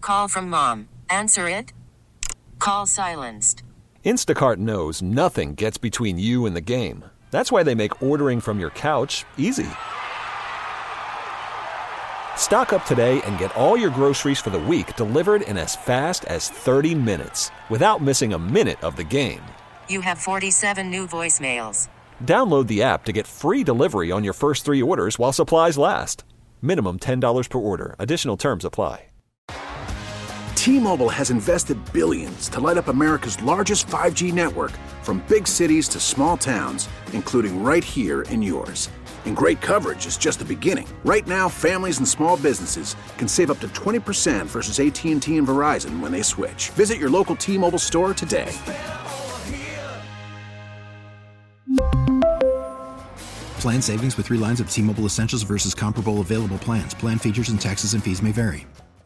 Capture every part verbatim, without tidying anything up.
Call from mom. Answer it. Call silenced. Instacart knows nothing gets between you and the game. That's why they make ordering from your couch easy. Stock up today and get all your groceries for the week delivered in as fast as thirty minutes without missing a minute of the game. You have forty-seven new voicemails. Download the app to get free delivery on your first three orders while supplies last. Minimum ten dollars per order. Additional terms apply. T-Mobile has invested billions to light up America's largest five G network, from big cities to small towns, including right here in yours. And great coverage is just the beginning. Right now, families and small businesses can save up to twenty percent versus A T and T and Verizon when they switch. Visit your local T-Mobile store today. Plan savings with three lines of T-Mobile Essentials versus comparable available plans. Plan features and taxes and fees may vary.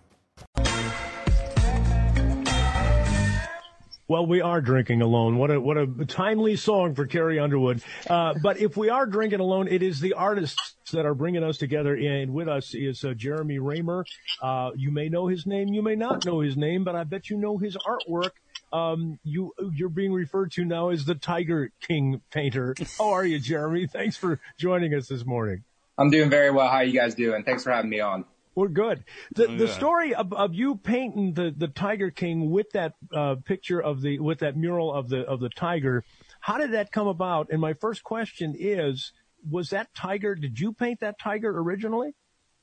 Well, we are drinking alone. What a what a timely song for Carrie Underwood. Uh, but if we are drinking alone, it is the artists that are bringing us together. And with us is uh, Jeremy Raymer. Uh, you may know his name, you may not know his name, but I bet you know his artwork. Um, you you're being referred to now as the Tiger King painter. How are you, Jeremy? Thanks for joining us this morning. I'm doing very well. How are you guys doing? Thanks for having me on. We're good. The oh, the yeah. story of, of you painting the, the Tiger King with that uh, picture of the with that mural of the of the tiger, how did that come about? And my first question is, was that tiger? Did you paint that tiger originally?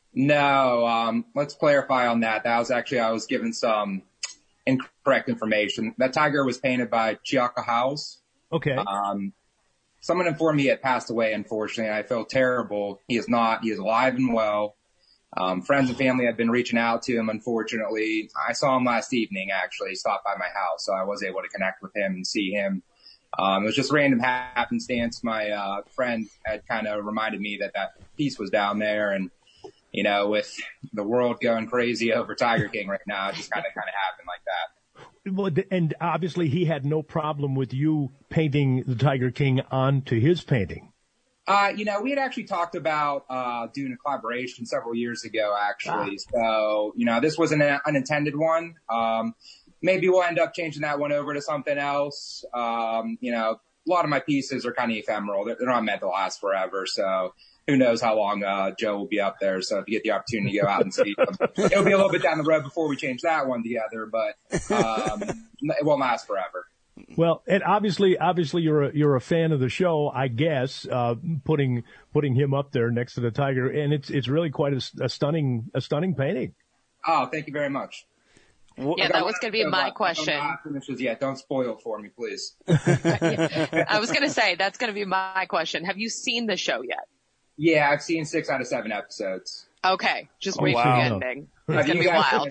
No. Um, let's clarify on that. That was actually I was given some incorrect information. That tiger was painted by Chiaka House. Okay. Um, someone informed me he had passed away. Unfortunately, I feel terrible. He is not. He is alive and well. Um, friends and family had been reaching out to him, unfortunately. I saw him last evening, actually. He stopped by my house, so I was able to connect with him and see him. Um, it was just random happenstance. My uh, friend had kind of reminded me that that piece was down there, and, you know, with the world going crazy over Tiger King right now, it just kind of kind of happened like that. Well, and obviously he had no problem with you painting the Tiger King onto his painting. Uh, you know, we had actually talked about uh, doing a collaboration several years ago, actually. Ah. So, you know, this was an unintended one. Um, maybe we'll end up changing that one over to something else. Um, you know, a lot of my pieces are kind of ephemeral. They're, they're not meant to last forever. So who knows how long uh, Joe will be up there. So if you get the opportunity to go out and see them, it'll be a little bit down the road before we change that one together. But um, it won't last forever. Well, and obviously, obviously, you're a you're a fan of the show, I guess. Uh, putting putting him up there next to the tiger, and it's it's really quite a, a stunning a stunning painting. Oh, thank you very much. Yeah, that was going to be my question. Yeah, don't spoil it for me, please. I was going to say that's going to be my question. Have you seen the show yet? Yeah, I've seen six out of seven episodes. Okay, just oh, wait wow. for the ending. It's going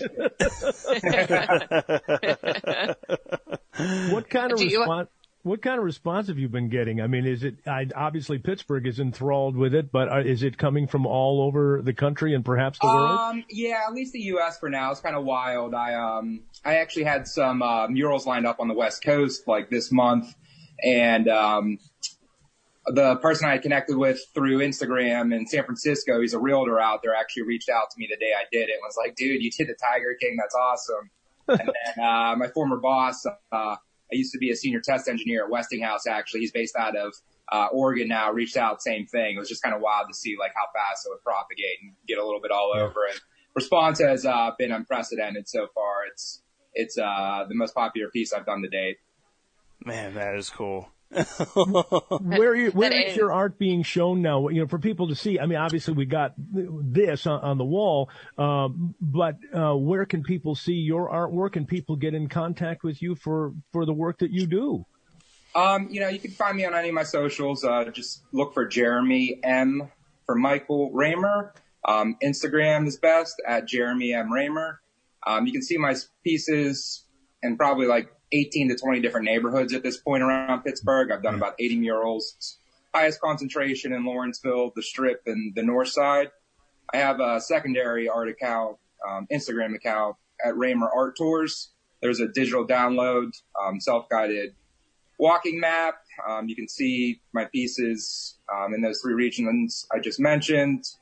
to be wild. What kind of you, response? What kind of response have you been getting? I mean, is it I, obviously Pittsburgh is enthralled with it, but are, is it coming from all over the country and perhaps the world? Um, yeah, at least the U S for now. It's kind of wild. I um, I actually had some uh, murals lined up on the West Coast like this month, and um, the person I connected with through Instagram in San Francisco, he's a realtor out there, actually reached out to me the day I did it and was like, dude, you did the Tiger King. That's awesome. And then uh, my former boss, uh, I used to be a senior test engineer at Westinghouse, actually. He's based out of uh, Oregon now, reached out, same thing. It was just kind of wild to see like how fast it would propagate and get a little bit all over. And response has uh, been unprecedented so far. It's it's uh, the most popular piece I've done to date. Man, that is cool. where you, where is your art being shown now? You know, for people to see. I mean, obviously we got this on, on the wall, um, but uh, where can people see your artwork and people get in contact with you for, for the work that you do? Um, you know, you can find me on any of my socials. Uh, just look for Jeremy M for Michael Raymer. Um, Instagram is best at Jeremy M Raymer. Um, you can see my pieces in probably like eighteen to twenty different neighborhoods at this point around Pittsburgh. I've done about eighty murals. Highest concentration in Lawrenceville, the Strip, and the North Side. I have a secondary art account, um, Instagram account at Raymer Art Tours. There's a digital download, um, self-guided walking map. Um, you can see my pieces um, in those three regions I just mentioned.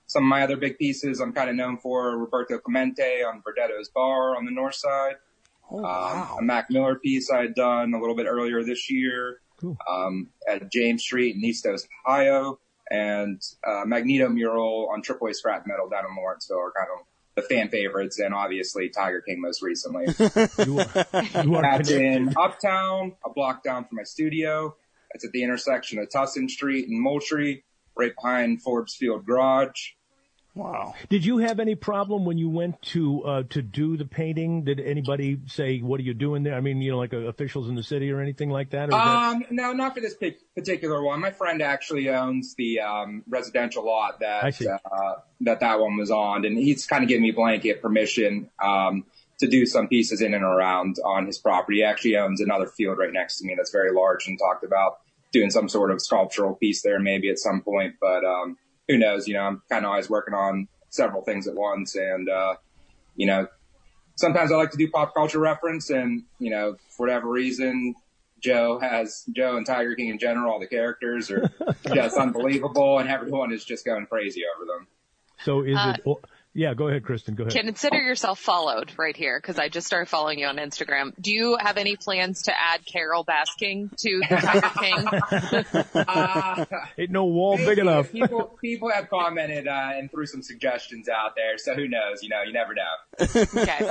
some of my other big pieces, I'm kind of known for Roberto Clemente on Verdetto's Bar on the north side. Oh, wow. Um, a Mac Miller piece I had done a little bit earlier this year. Cool. Um, at James Street in East Coast, Ohio, and uh, Magneto mural on Triple A Scrap Metal down in Lawrenceville are kind of the fan favorites, and obviously Tiger King most recently. You are, you are That's in connected. Uptown, a block down from my studio. It's at the intersection of Tussin Street and Moultrie, right behind Forbes Field Garage. Wow. Did you have any problem when you went to uh, to do the painting? Did anybody say, what are you doing there? I mean, you know, like uh, officials in the city or anything like that? Or was Um, no, not for this pic- particular one. My friend actually owns the um, residential lot I see. that uh, that that one was on, and he's kind of given me blanket permission um, to do some pieces in and around on his property. He actually owns another field right next to me that's very large, and talked about doing some sort of sculptural piece there maybe at some point, but um, who knows? You know, I'm kind of always working on several things at once, and uh, you know, sometimes I like to do pop culture reference, and you know, for whatever reason, Joe has Joe and Tiger King in general, all the characters are just unbelievable, and everyone is just going crazy over them. So is Uh, it? Oh, yeah, go ahead, Kristen. Go ahead. Consider yourself followed right here because I just started following you on Instagram. Do you have any plans to add Carol Basking to the Tiger King? Uh, Ain't no wall big enough. people, people have commented uh, and threw some suggestions out there, so who knows? You know, you never know.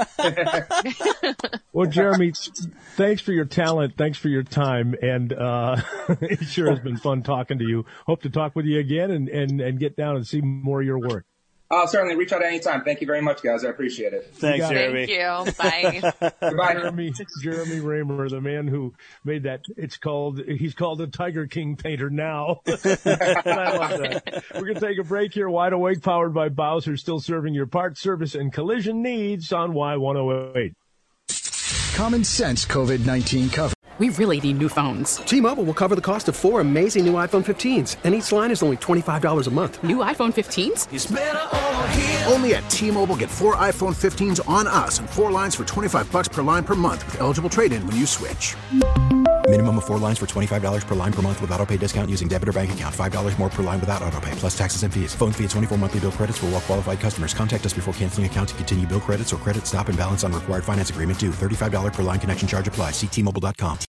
Okay. Well, Jeremy, thanks for your talent. Thanks for your time. And uh, it sure has been fun talking to you. Hope to talk with you again and, and, and get down and see more of your work. I'll certainly reach out anytime. Thank you very much, guys. I appreciate it. Thanks, got Jeremy. Thank you. Bye. Goodbye. Jeremy, Jeremy Raymer, the man who made that. It's called, he's called a Tiger King painter now. I love that. We're going to take a break here. Wide Awake, powered by Bowser, still serving your parts, service, and collision needs on Y one oh eight. Common sense COVID nineteen cover. We really need new phones. T-Mobile will cover the cost of four amazing new iPhone fifteens, and each line is only twenty-five dollars a month. New iPhone fifteens? It's better over here. Only at T-Mobile, get four iPhone fifteens on us and four lines for twenty-five bucks per line per month with eligible trade-in when you switch. Minimum of four lines for twenty-five dollars per line per month with autopay discount using debit or bank account. five dollars more per line without autopay, plus taxes and fees. Phone fee at twenty-four monthly bill credits for well qualified customers. Contact us before canceling account to continue bill credits or credit stop and balance on required finance agreement due. thirty-five dollars per line connection charge applies. See T Mobile dot com.